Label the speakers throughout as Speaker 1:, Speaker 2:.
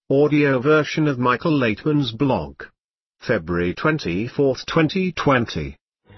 Speaker 1: audio version of Michael Laitman's blog. February 24, 2020.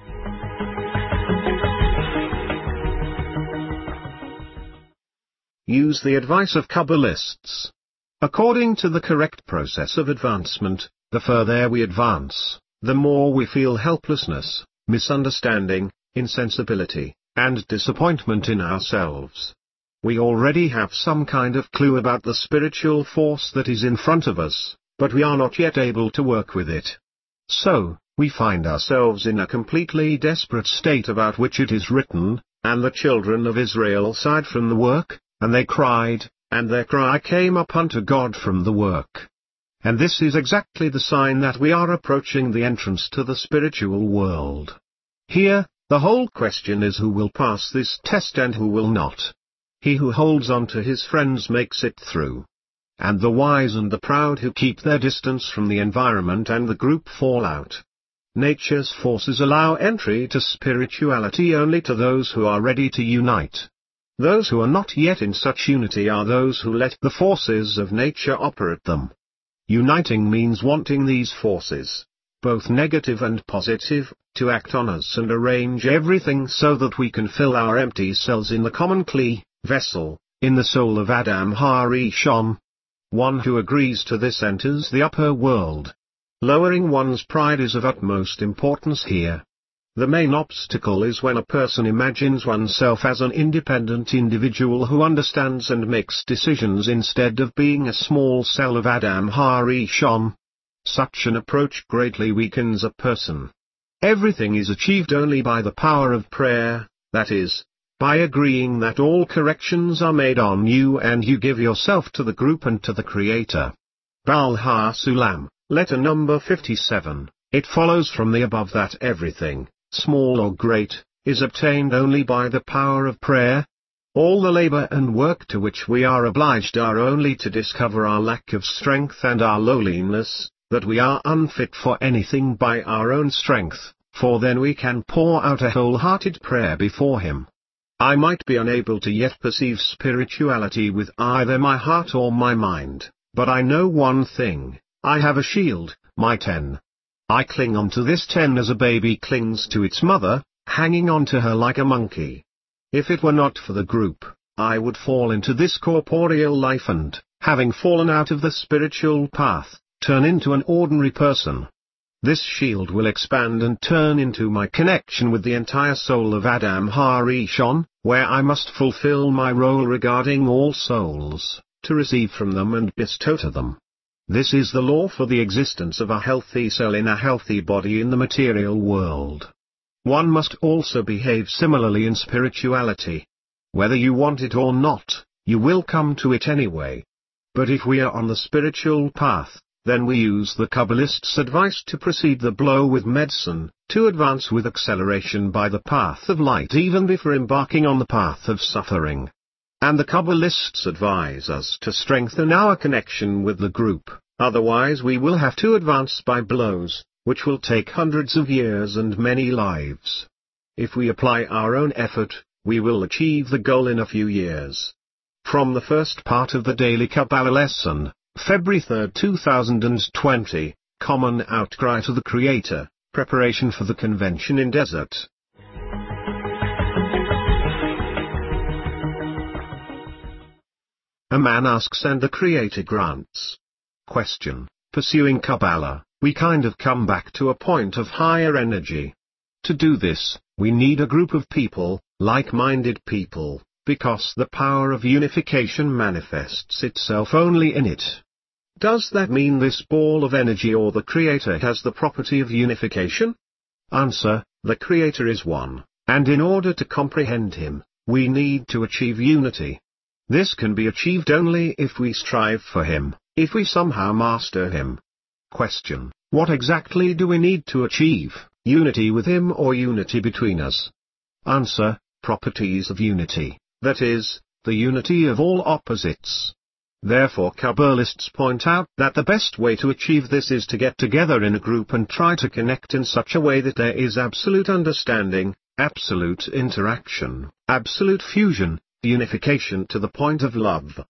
Speaker 1: Use the advice of Kabbalists. According to the correct process of advancement, the further we advance, the more we feel helplessness, misunderstanding, insensibility, and disappointment in ourselves. We already have some kind of clue about the spiritual force that is in front of us, but we are not yet able to work with it. So, we find ourselves in a completely desperate state about which it is written, "And the children of Israel sighed from the work, and they cried, and their cry came up unto God from the work." And this is exactly the sign that we are approaching the entrance to the spiritual world. Here, the whole question is who will pass this test and who will not. He who holds on to his friends makes it through. And the wise and the proud who keep their distance from the environment and the group fall out. Nature's forces allow entry to spirituality only to those who are ready to unite. Those who are not yet in such unity are those who let the forces of nature operate them. Uniting means wanting these forces, both negative and positive, to act on us and arrange everything so that we can fill our empty cells in the common Kli vessel, in the soul of Adam HaRishon. One who agrees to this enters the upper world. Lowering one's pride is of utmost importance here. The main obstacle is when a person imagines oneself as an independent individual who understands and makes decisions instead of being a small cell of Adam HaRishon. Such an approach greatly weakens a person. Everything is achieved only by the power of prayer, that is, by agreeing that all corrections are made on you and you give yourself to the group and to the Creator. Baal HaSulam, letter number 57, it follows from the above that everything, small or great, is obtained only by the power of prayer. All the labor and work to which we are obliged are only to discover our lack of strength and our lowliness, that we are unfit for anything by our own strength, for then we can pour out a wholehearted prayer before Him. I might be unable to yet perceive spirituality with either my heart or my mind, but I know one thing: I have a shield, my ten. I cling onto this ten as a baby clings to its mother, hanging onto her like a monkey. If it were not for the group, I would fall into this corporeal life and, having fallen out of the spiritual path, turn into an ordinary person. This shield will expand and turn into my connection with the entire soul of Adam HaRishon, where I must fulfill my role regarding all souls, to receive from them and bestow to them. This is the law for the existence of a healthy cell in a healthy body in the material world. One must also behave similarly in spirituality. Whether you want it or not, you will come to it anyway. But if we are on the spiritual path, then we use the Kabbalists' advice to precede the blow with medicine, to advance with acceleration by the path of light even before embarking on the path of suffering. And the Kabbalists advise us to strengthen our connection with the group, otherwise we will have to advance by blows, which will take hundreds of years and many lives. If we apply our own effort, we will achieve the goal in a few years. From the first part of the Daily Kabbalah lesson, February 3, 2020, Common Outcry to the Creator, Preparation for the Convention in Desert. A man asks and the Creator grants. Question: pursuing Kabbalah, we kind of come back to a point of higher energy. To do this, we need a group of people, like-minded people, because the power of unification manifests itself only in it. Does that mean this ball of energy or the Creator has the property of unification? Answer: the Creator is one, and in order to comprehend Him, we need to achieve unity. This can be achieved only if we strive for Him, if we somehow master Him. Question: what exactly do we need to achieve, unity with Him or unity between us? Answer: properties of unity. That is, the unity of all opposites. Therefore Kabbalists point out that the best way to achieve this is to get together in a group and try to connect in such a way that there is absolute understanding, absolute interaction, absolute fusion, unification to the point of love.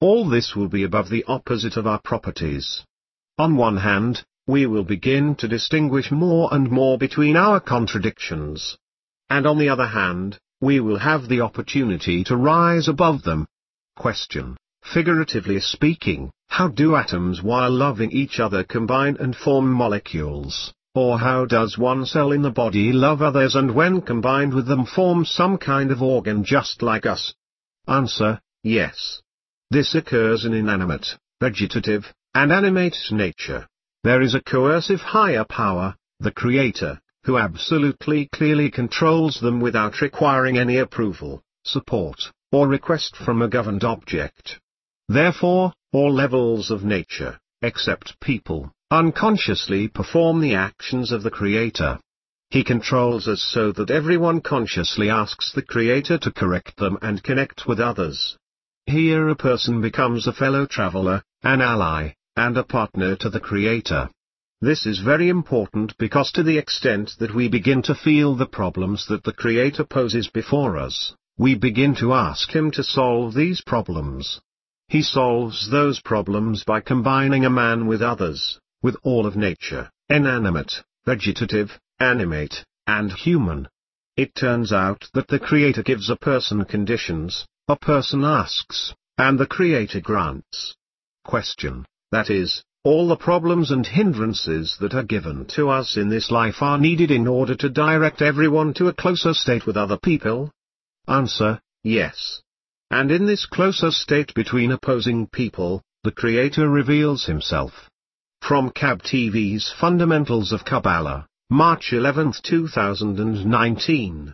Speaker 1: All this will be above the opposite of our properties. On one hand, we will begin to distinguish more and more between our contradictions. And on the other hand, we will have the opportunity to rise above them. Question: figuratively speaking, how do atoms while loving each other combine and form molecules, or how does one cell in the body love others and when combined with them form some kind of organ just like us? Answer: yes. This occurs in inanimate, vegetative, and animate nature. There is a coercive higher power, the Creator, who absolutely clearly controls them without requiring any approval, support, or request from a governed object. Therefore, all levels of nature, except people, unconsciously perform the actions of the Creator. He controls us so that everyone consciously asks the Creator to correct them and connect with others. Here a person becomes a fellow traveler, an ally, and a partner to the Creator. This is very important because to the extent that we begin to feel the problems that the Creator poses before us, we begin to ask Him to solve these problems. He solves those problems by combining a man with others, with all of nature, inanimate, vegetative, animate, and human. It turns out that the Creator gives a person conditions, a person asks, and the Creator grants. Question: that is, all the problems and hindrances that are given to us in this life are needed in order to direct everyone to a closer state with other people? Answer: yes. And in this closer state between opposing people, the Creator reveals Himself. From KAB TV's Fundamentals of Kabbalah, March 11, 2019.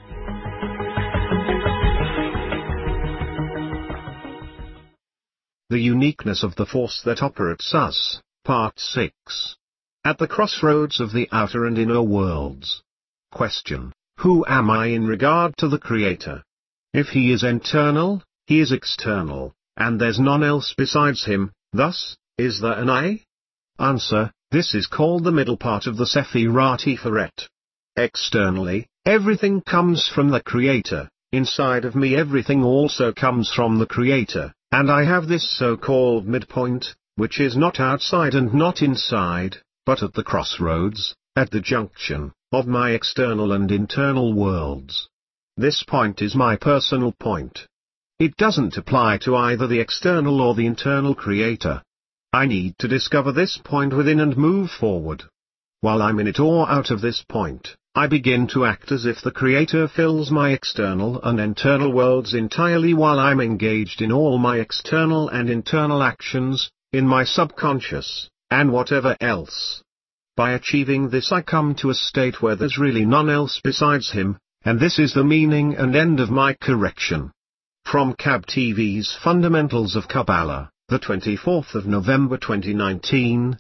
Speaker 1: The uniqueness of the force that operates us, Part 6. At the crossroads of the outer and inner worlds. Question: who am I in regard to the Creator? If He is internal, He is external, and there's none else besides Him, thus, is there an I? Answer: this is called the middle part of the Sefirat Tiferet. Externally, everything comes from the Creator, inside of me everything also comes from the Creator. And I have this so-called midpoint, which is not outside and not inside, but at the crossroads, at the junction, of my external and internal worlds. This point is my personal point. It doesn't apply to either the external or the internal Creator. I need to discover this point within and move forward. While I'm in it or out of this point, I begin to act as if the Creator fills my external and internal worlds entirely while I'm engaged in all my external and internal actions, in my subconscious, and whatever else. By achieving this I come to a state where there's really none else besides Him, and this is the meaning and end of my correction. From KAB TV's Fundamentals of Kabbalah, the 24th of November 2019.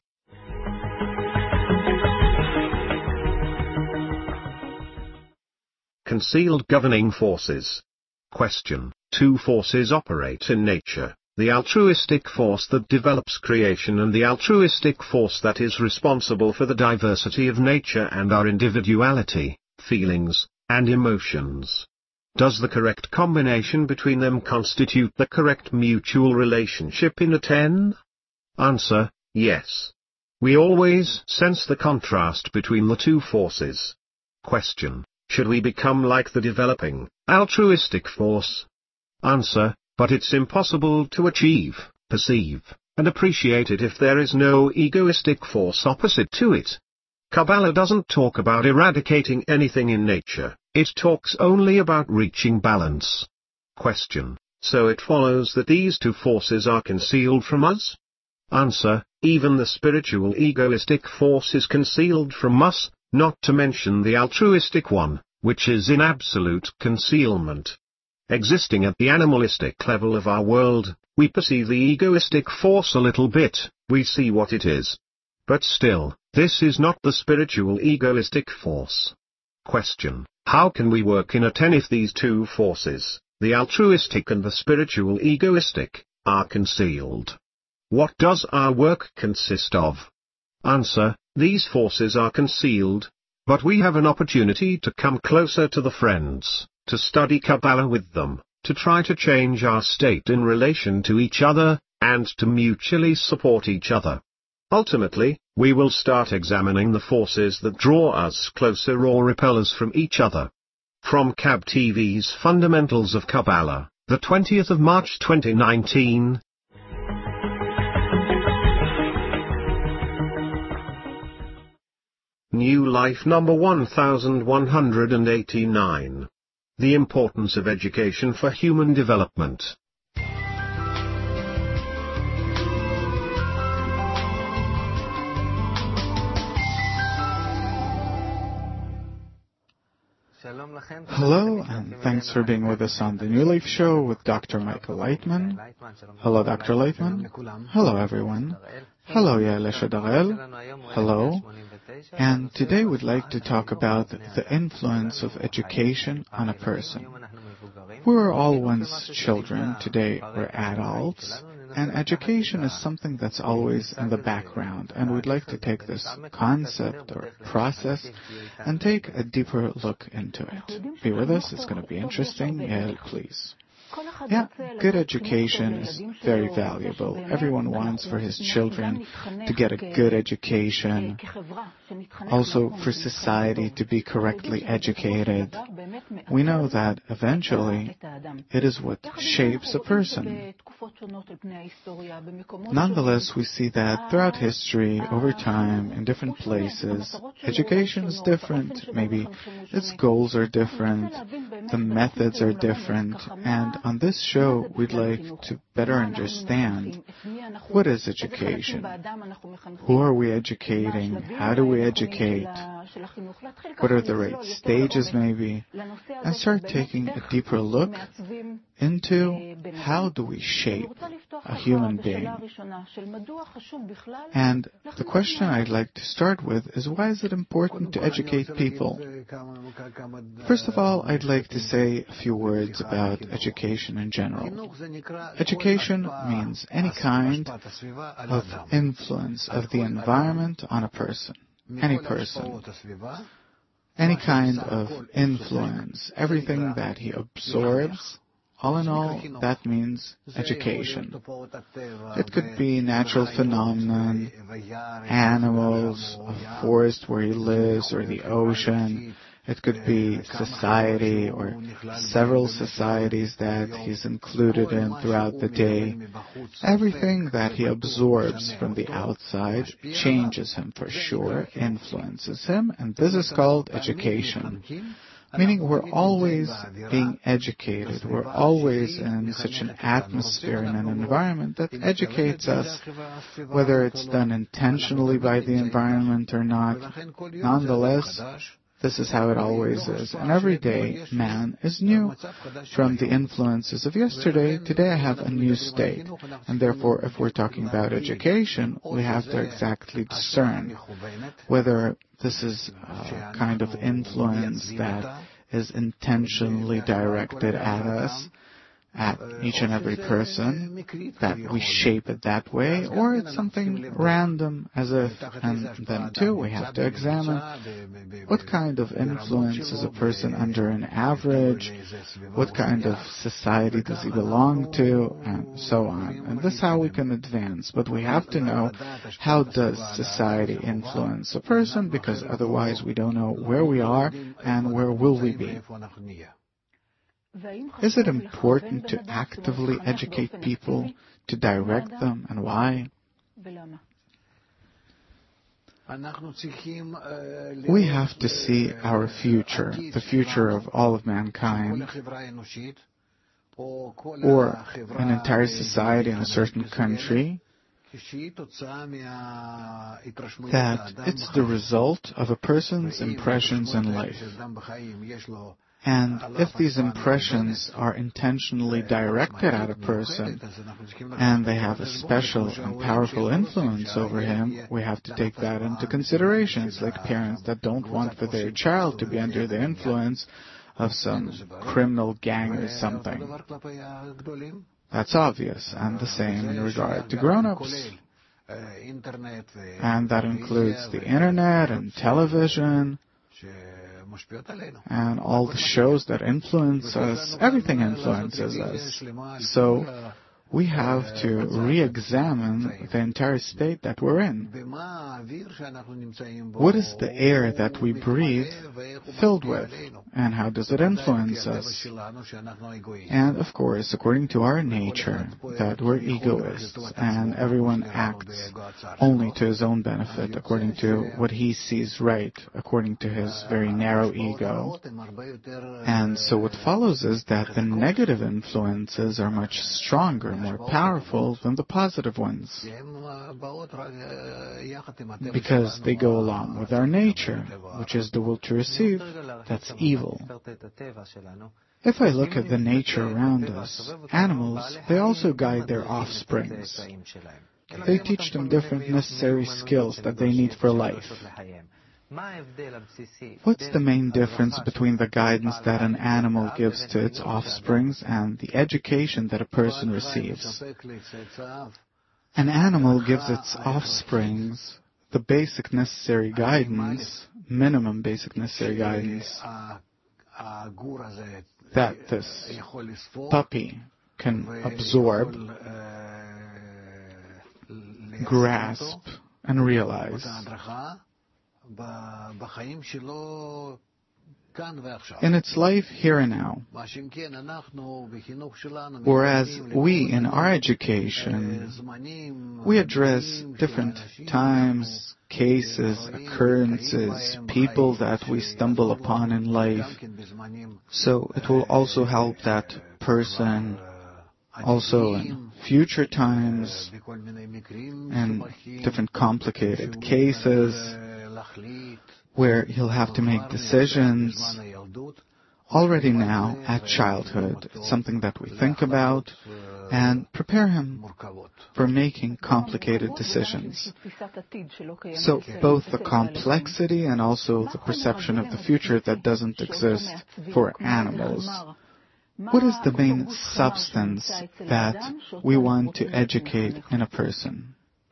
Speaker 1: Concealed governing forces. Question: two forces operate in nature, the altruistic force that develops creation and the altruistic force that is responsible for the diversity of nature and our individuality, feelings, and emotions. Does the correct combination between them constitute the correct mutual relationship in a 10? Answer: yes. We always sense the contrast between the two forces. Question: should we become like the developing, altruistic force? Answer: but it's impossible to achieve, perceive, and appreciate it if there is no egoistic force opposite to it. Kabbalah doesn't talk about eradicating anything in nature, it talks only about reaching balance. Question: so it follows that these two forces are concealed from us? Answer: even the spiritual egoistic force is concealed from us, not to mention the altruistic one, which is in absolute concealment. Existing at the animalistic level of our world, we perceive the egoistic force a little bit, we see what it is. But still, this is not the spiritual egoistic force. Question: how can we work in a 10 if these two forces, the altruistic and the spiritual egoistic, are concealed? What does our work consist of? Answer: these forces are concealed, but we have an opportunity to come closer to the friends, to study Kabbalah with them, to try to change our state in relation to each other, and to mutually support each other. Ultimately, we will start examining the forces that draw us closer or repel us from each other. From KAB TV's Fundamentals of Kabbalah, the 20th of March 2019. New Life number 1189. The importance of education for human development.
Speaker 2: Hello, and thanks for being with us on the New Life Show with Dr. Michael Leitman. Hello, Dr. Leitman. Hello, everyone. Hello, Yael Shadarel. Hello. And today we'd like to talk about the influence of education on a person. We were all once children, today we're adults, and education is something that's always in the background, and we'd like to take this concept or process and take a deeper look into it. Be with us, it's going to be interesting. Yael, please. Yeah, good education is very valuable. Everyone wants for his children to get a good education, also for society to be correctly educated. We know that eventually it is what shapes a person. Nonetheless, we see that throughout history, over time, in different places, education is different. Maybe its goals are different, the methods are different, and on this show, we'd like to better understand what is education, who are we educating, how do we educate, what are the right stages maybe, and start taking a deeper look into how do we shape a human being. And the question I'd like to start with is, why is it important to educate people? First of all, I'd like to say a few words about education in general. Education means any kind of influence of the environment on a person. Any person. Any kind of influence. Everything that he absorbs. All in all, that means education. It could be natural phenomenon, animals, a forest where he lives, or the ocean. It could be society or several societies that he's included in throughout the day. Everything that he absorbs from the outside changes him for sure, influences him, and this is called education. Meaning we're always being educated. We're always in such an atmosphere and an environment that educates us, whether it's done intentionally by the environment or not. Nonetheless, this is how it always is. And every day, man is new. From the influences of yesterday, today I have a new state. And therefore, if we're talking about education, we have to exactly discern whether this is a kind of influence that is intentionally directed at us, at each and every person, that we shape it that way, or it's something random, as if, and then too, we have to examine what kind of influence is a person under an average, what kind of society does he belong to, and so on. And this is how we can advance, but we have to know how does society influence a person, because otherwise we don't know where we are and where will we be. Is it important to actively educate people, to direct them, and why? We have to see our future, the future of all of mankind, or an entire society in a certain country, that it's the result of a person's impressions in life. And if these impressions are intentionally directed at a person, and they have a special and powerful influence over him, we have to take that into consideration. It's like parents that don't want for their child to be under the influence of some criminal gang or something. That's obvious, and the same in regard to grown-ups. And that includes the internet and television, and all the shows that influence us, everything influences us. So we have to re-examine the entire state that we're in. What is the air that we breathe filled with, and how does it influence us? And of course, according to our nature, that we're egoists, and everyone acts only to his own benefit, according to what he sees right, according to his very narrow ego. And so what follows is that the negative influences are much stronger, more powerful than the positive ones, because they go along with our nature, which is the will to receive. That's evil. If I look at the nature around us, animals, they also guide their offsprings. They teach them different necessary skills that they need for life. What's the main difference between the guidance that an animal gives to its offsprings and the education that a person receives? An animal gives its offsprings the basic necessary guidance, minimum basic necessary guidance, that this puppy can absorb, grasp, and realize. In its life here and now. Whereas we, in our education, we address different times, cases, occurrences, people that we stumble upon in life. So it will also help that person also in future times and different complicated cases where he'll have to make decisions already now at childhood. It's something that we think about and prepare him for making complicated decisions. So both the complexity and also the perception of the future that doesn't exist for animals. What is the main substance that we want to educate in a person?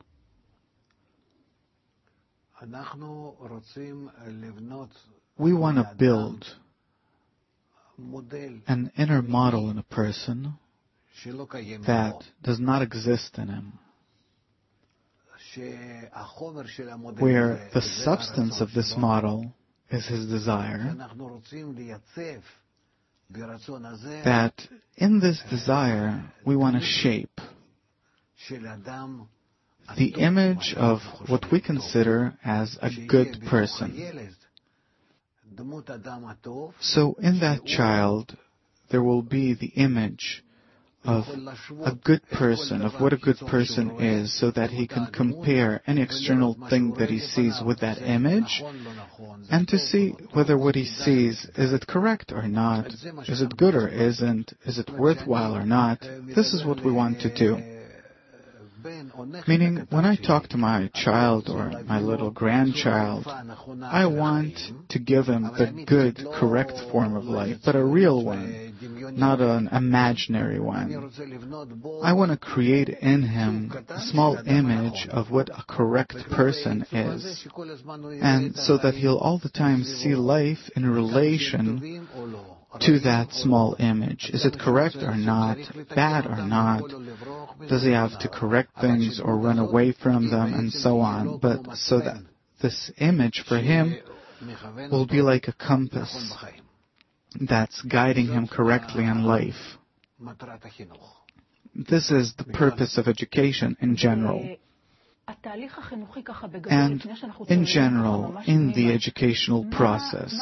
Speaker 2: We want to build an inner model in a person that does not exist in him, where the substance of this model is his desire, that in this desire we want to shape the image of what we consider as a good person. So in that child, there will be the image of a good person, of what a good person is, so that he can compare any external thing that he sees with that image, and to see whether what he sees, is it correct or not, is it good or isn't, is it worthwhile or not. This is what we want to do. Meaning, when I talk to my child or my little grandchild, I want to give him the good, correct form of life, but a real one, not an imaginary one. I want to create in him a small image of what a correct person is, and so that he'll all the time see life in relation to that small image. Is it correct or not? Bad or not? Does he have to correct things or run away from them, and so on? But so that this image for him will be like a compass that's guiding him correctly in life. This is the purpose of education in general. And in general, in the educational process,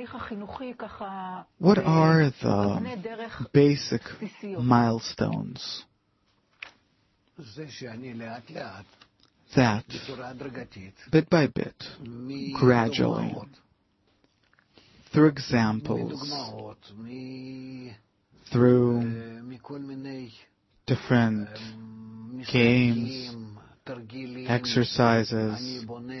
Speaker 2: what are the basic milestones that, bit by bit, gradually, through examples, through different games, exercises,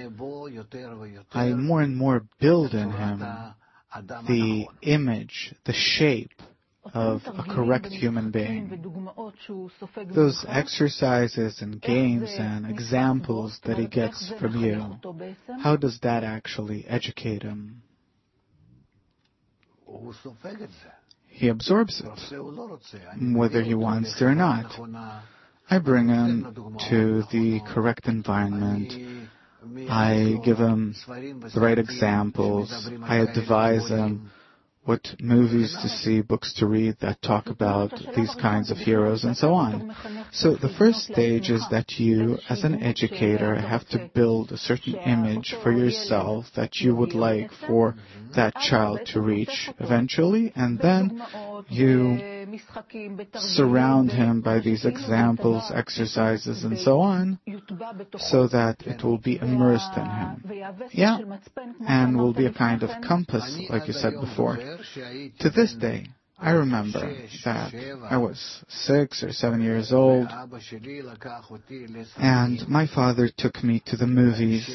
Speaker 2: I more and more build in him the image, the shape of a correct human being. Those exercises and games and examples that he gets from you, how does that actually educate him? he absorbs it, whether he wants to or not. I bring him to the correct environment. I give him the right examples. I advise him what movies to see, books to read that talk about these kinds of heroes, and so on. So the first stage is that you, as an educator, have to build a certain image for yourself that you would like for that child to reach eventually, and then you surround him by these examples, exercises, and so on, so that it will be immersed in him. Yeah, and will be a kind of compass, like you said before. To this day, I remember that I was 6 or 7 years old, and my father took me to the movies.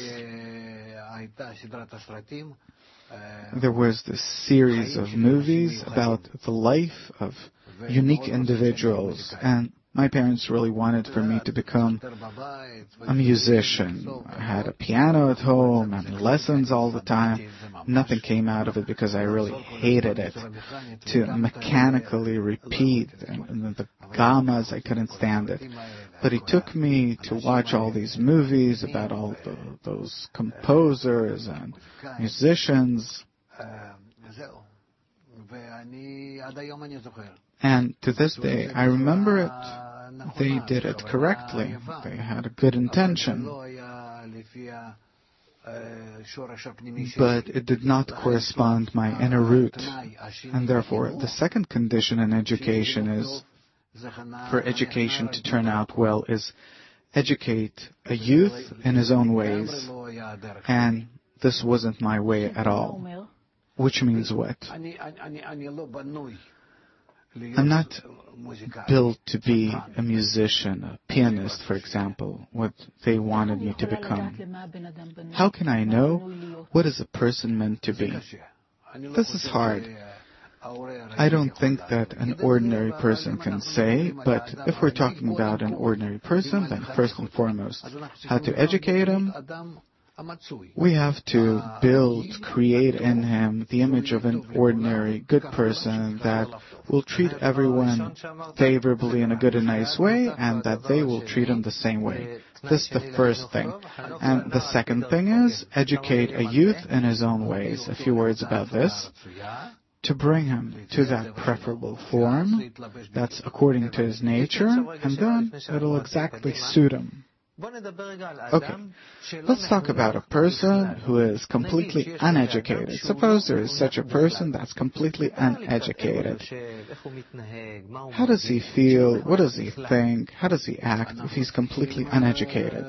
Speaker 2: There was this series of movies about the life of unique individuals, and my parents really wanted for me to become a musician. I had a piano at home and lessons all the time. Nothing came out of it because I really hated it. To mechanically repeat and the gammas, I couldn't stand it. But he took me to watch all these movies about all those composers and musicians. And to this day, I remember it. They did it correctly. They had a good intention. But it did not correspond my inner root. And therefore, the second condition in education is, for education to turn out well, is educate a youth in his own ways. And this wasn't my way at all. Which means what? I'm not built to be a musician, a pianist, for example, what they wanted me to become. How can I know what is a person meant to be? This is hard. I don't think that an ordinary person can say, but if we're talking about an ordinary person, then first and foremost, how to educate him? We have to create in him the image of an ordinary, good person that will treat everyone favorably in a good and nice way, and that they will treat him the same way. This is the first thing. And the second thing is, educate a youth in his own ways. A few words about this. To bring him to that preferable form that's according to his nature, and then it'll exactly suit him. Okay, let's talk about a person who is completely uneducated. Suppose there is such a person that's completely uneducated. How does he feel? What does he think? How does he act if he's completely uneducated?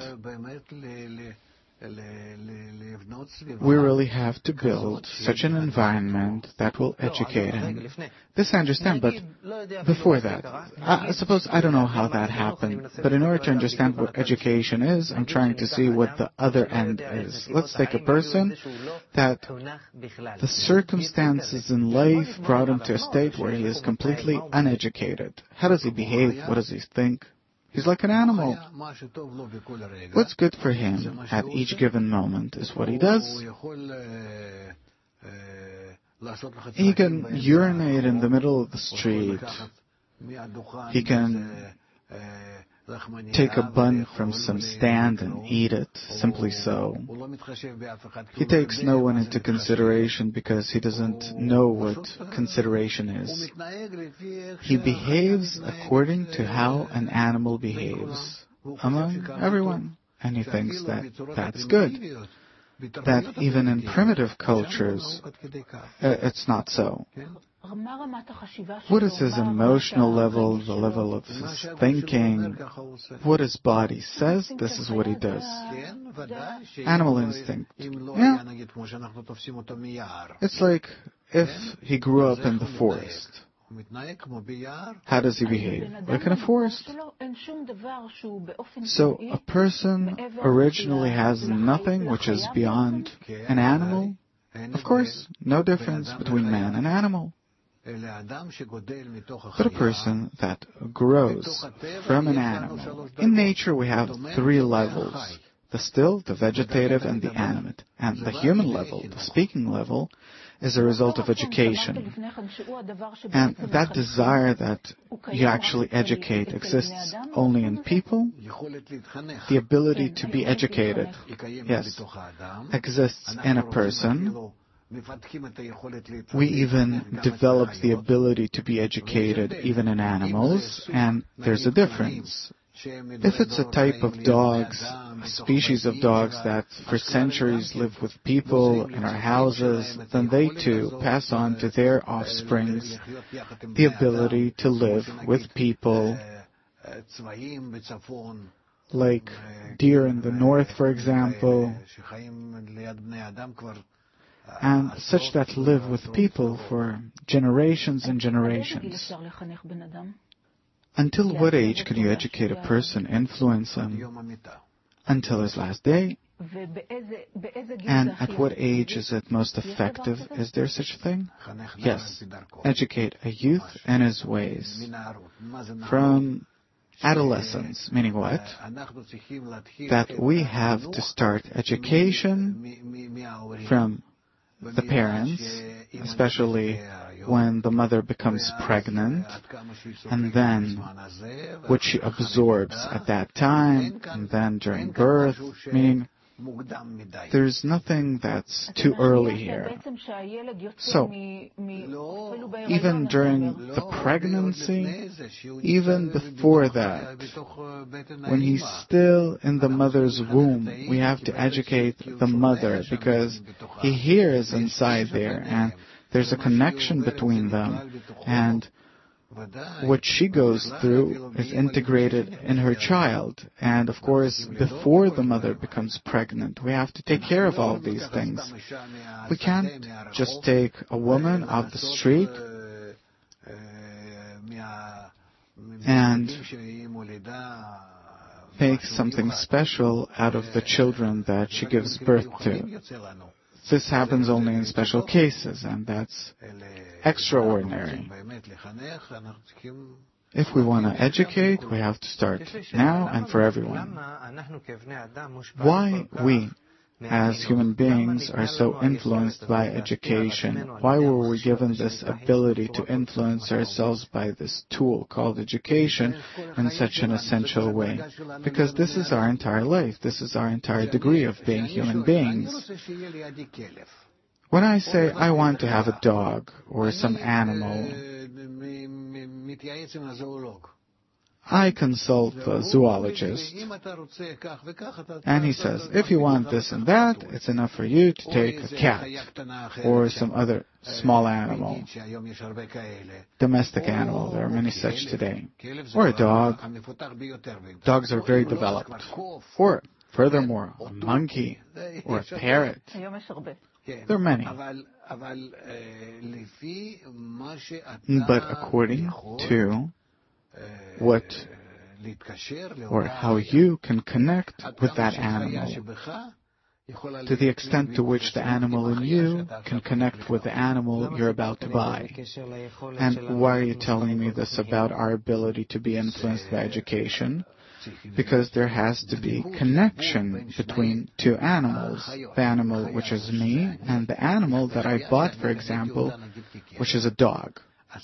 Speaker 2: We really have to build such an environment that will educate him. This I understand, but before that, suppose I don't know how that happened, but in order to understand what education is, I'm trying to see what the other end is. Let's take a person that the circumstances in life brought him to a state where he is completely uneducated. How does he behave? What does he think? He's like an animal. What's good for him at each given moment is what he does. He can urinate in the middle of the street. He can take a bun from some stand and eat it, simply so. He takes no one into consideration because he doesn't know what consideration is. He behaves according to how an animal behaves among everyone, and he thinks that that's good. That even in primitive cultures, it's not so. What is his emotional level, the level of his thinking? What his body says, this is what he does. Animal instinct. Yeah. It's like if he grew up in the forest. How does he behave? Like in a forest. So a person originally has nothing which is beyond an animal. Of course, no difference between man and animal. But a person that grows from an animal. In nature we have 3 levels. the still, the vegetative, and the animate. And the human level, the speaking level, is a result of education. And that desire that you actually educate exists only in people. The ability to be educated, yes, exists in a person. We even develop the ability to be educated even in animals, and there's a difference. If it's a type of dogs, a species of dogs that for centuries live with people in our houses, then they too pass on to their offsprings the ability to live with people, like deer in the north, for example, and such that live with people for generations and generations. Until what age can you educate a person, influence him? Until his last day? And at what age is it most effective? Is there such a thing? Yes. Educate a youth in his ways. From adolescence, meaning what? That we have to start education from the parents, especially when the mother becomes pregnant, and then what she absorbs at that time, and then during birth, meaning there's nothing that's too early here. So, even during the pregnancy, even before that, when he's still in the mother's womb, we have to educate the mother because he hears inside there, and there's a connection between them, and what she goes through is integrated in her child. And of course, before the mother becomes pregnant, we have to take care of all these things. We can't just take a woman off the street and make something special out of the children that she gives birth to. This happens only in special cases, and that's extraordinary. If we want to educate, we have to start now and for everyone. Why we, as human beings, are so influenced by education? Why were we given this ability to influence ourselves by this tool called education in such an essential way? Because this is our entire life. This is our entire degree of being human beings. When I say I want to have a dog or some animal, I consult the zoologist, and he says, if you want this and that, it's enough for you to take a cat or some other small animal, domestic animal. There are many such today. Or a dog. Dogs are very developed. Or, furthermore, a monkey or a parrot. There are many. But according to what or how you can connect with that animal, to the extent to which the animal in you can connect with the animal you're about to buy. And why are you telling me this about our ability to be influenced by education? Because there has to be connection between two animals. The animal which is me and the animal that I bought, for example, which is a dog.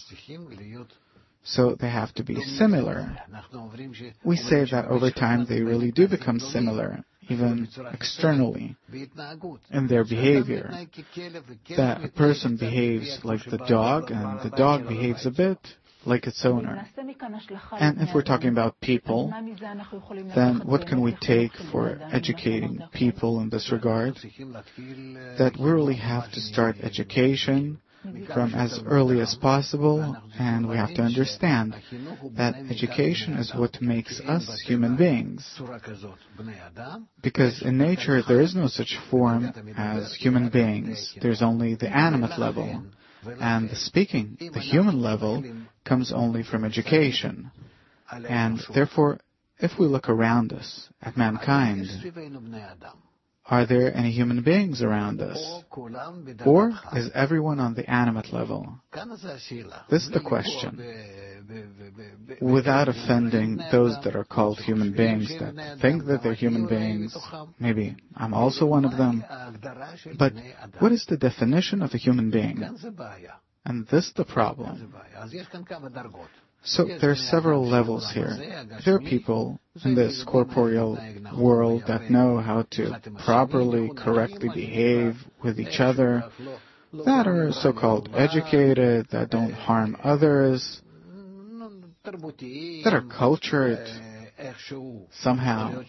Speaker 2: So they have to be similar. We say that over time they really do become similar, even externally, in their behavior. That a person behaves like the dog, and the dog behaves a bit like its owner. And if we're talking about people, then what can we take for educating people in this regard? That we really have to start education from as early as possible, and we have to understand that education is what makes us human beings. Because in nature there is no such form as human beings. There's only the animate level. And the speaking, the human level, comes only from education. And therefore, if we look around us, at mankind, Are there any human beings around us? Or is everyone on the animate level? This is the question. Without offending those that are called human beings, that think that they're human beings, maybe I'm also one of them. But what is the definition of a human being? And this is the problem. So there are several levels here. There are people in this corporeal world that know how to properly, correctly behave with each other, that are so-called educated, that don't harm others, that are cultured somehow.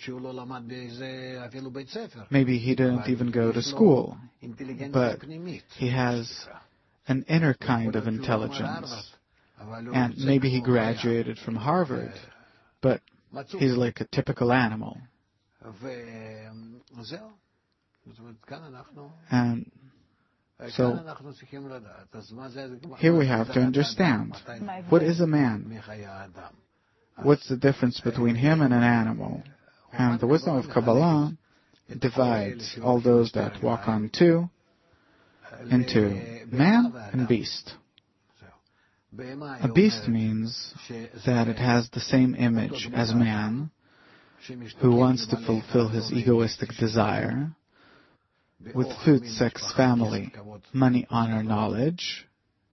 Speaker 2: Maybe he didn't even go to school, but he has an inner kind of intelligence. And maybe he graduated from Harvard, but he's like a typical animal. And so here we have to understand, what is a man? What's the difference between him and an animal? And the wisdom of Kabbalah divides all those that walk on two into man and beast. A beast means that it has the same image as man, who wants to fulfill his egoistic desire, with food, sex, family, money, honor, knowledge,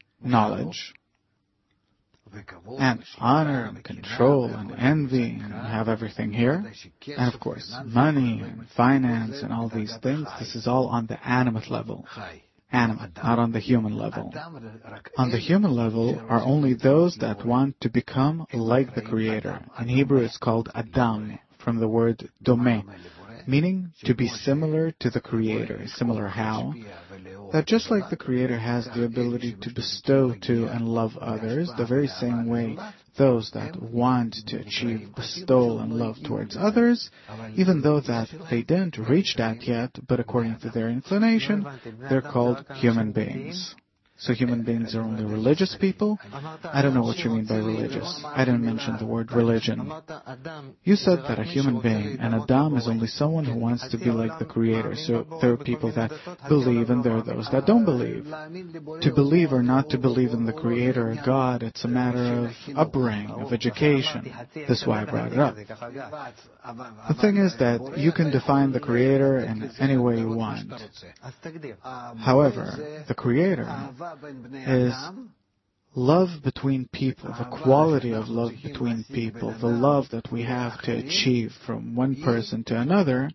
Speaker 2: and honor and control and envy, and have everything here. And of course, money and finance and all these things, this is all on the animate level. Animate, not on the human level. On the human level are only those that want to become like the Creator. In Hebrew it's called Adam, from the word domeh, meaning to be similar to the Creator. Similar how? That just like the Creator has the ability to bestow to and love others, the very same way those that want to achieve bestowal and love towards others, even though that they didn't reach that yet, but according to their inclination, they're called human beings. So human beings are only religious people? I don't know what you mean by religious. I didn't mention the word religion. You said that a human being, and Adam is only someone who wants to be like the Creator. So there are people that believe and there are those that don't believe. To believe or not to believe in the Creator or God, it's a matter of upbringing, of education. That's why I brought it up. The thing is that you can define the Creator in any way you want. However, the Creator is love between people, the quality of love between people, the love that we have to achieve from one person to another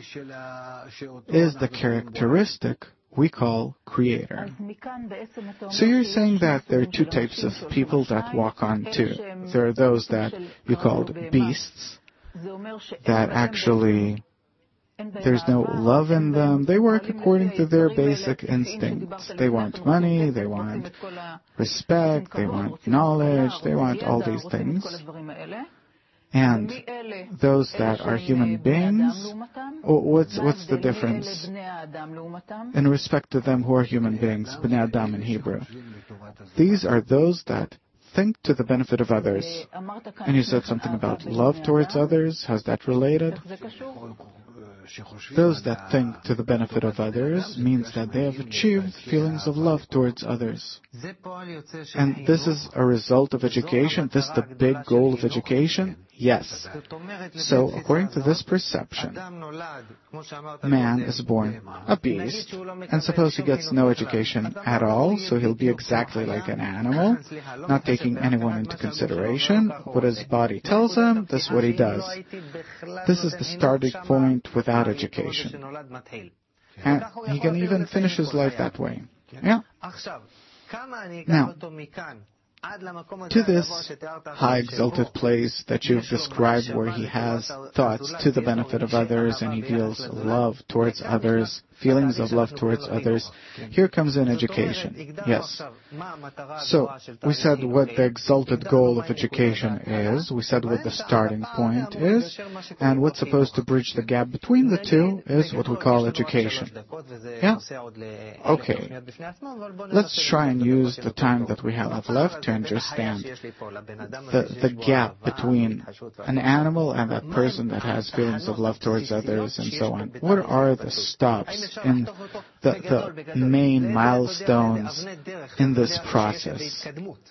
Speaker 2: is the characteristic we call Creator. So you're saying that there are two types of people that walk on two. There are those that you called beasts, that actually there's no love in them. They work according to their basic instincts. They want money, they want respect, they want knowledge, they want all these things. And those that are human beings, what's the difference in respect to them who are human beings? Bnei Adam in Hebrew. These are those that think to the benefit of others. And you said something about love towards others. How's that related? Those that think to the benefit of others means that they have achieved feelings of love towards others. And this is a result of education? This is the big goal of education? Yes. So, according to this perception, man is born a beast, and suppose he gets no education at all, so he'll be exactly like an animal, not taking anyone into consideration. What his body tells him, this is what he does. This is the starting point without education. And he can even finish his life that way. Yeah. Now, to this high exalted place that you've described where he has thoughts to the benefit of others and he feels love towards others, feelings of love towards others, here comes in education. Yes. So, we said what the exalted goal of education is, we said what the starting point is, and what's supposed to bridge the gap between the two is what we call education. Yeah? Okay. Let's try and use the time that we have left to understand the gap between an animal and that person that has feelings of love towards others and so on. What are the stops in the main milestones in this process?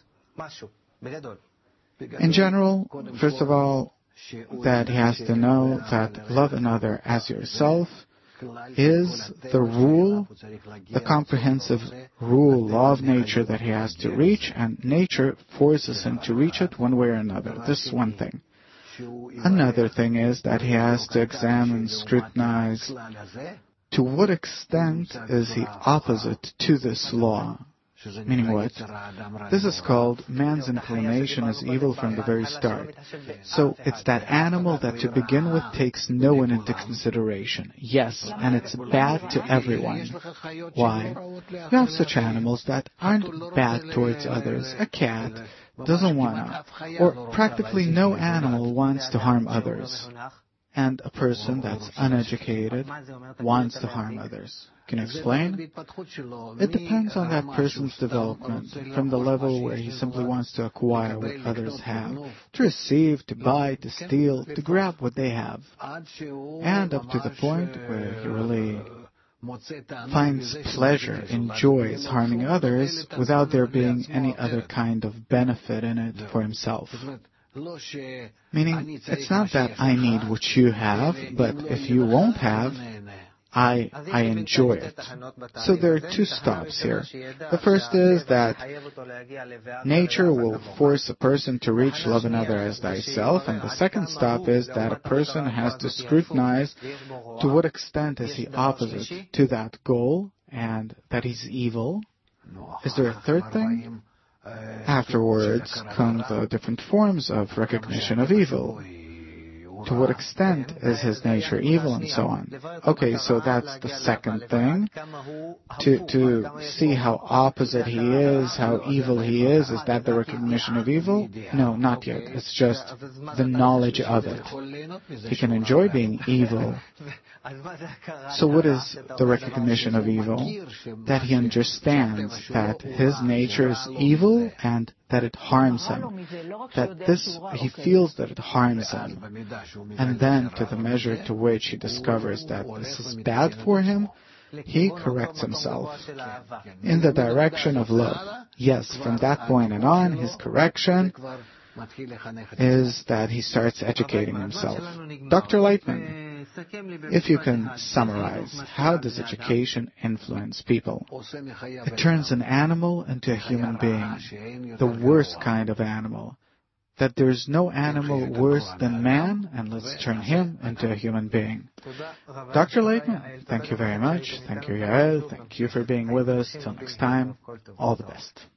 Speaker 2: In general, first of all, that he has to know that love another as yourself is the rule, the comprehensive rule, law of nature that he has to reach, and nature forces him to reach it one way or another. This is one thing. Another thing is that he has to examine, scrutinize, to what extent is he opposite to this law? Meaning what? This is called man's inclination is evil from the very start. So it's that animal that to begin with takes no one into consideration. Yes, and it's bad to everyone. Why? You have such animals that aren't bad towards others. A cat doesn't want to, or practically no animal wants to harm others. And a person that's uneducated wants to harm others. Can you explain? It depends on that person's development, from the level where he simply wants to acquire what others have, to receive, to buy, to steal, to grab what they have, and up to the point where he really finds pleasure, enjoys harming others without there being any other kind of benefit in it for himself. Meaning, it's not that I need what you have, but if you won't have, I enjoy it. So there are two stops here. The first is that nature will force a person to reach love another as thyself, and the second stop is that a person has to scrutinize to what extent is he opposite to that goal and that he's evil. Is there a third thing? Afterwards come the different forms of recognition of evil. To what extent is his nature evil and so on. Okay, so that's the second thing. To see how opposite he is, how evil he is that the recognition of evil? No, not yet. It's just the knowledge of it. He can enjoy being evil. So what is the recognition of evil? That he understands that his nature is evil and that it harms him. That he feels that it harms him. And then to the measure to which he discovers that this is bad for him, he corrects himself in the direction of love. Yes, from that point on, his correction is that he starts educating himself. Dr. Lightman, if you can summarize, how does education influence people? It turns an animal into a human being, the worst kind of animal. That there's no animal worse than man, and let's turn him into a human being. Dr. Lightman, thank you very much. Thank you, Yael. Thank you for being with us. Till next time, all the best.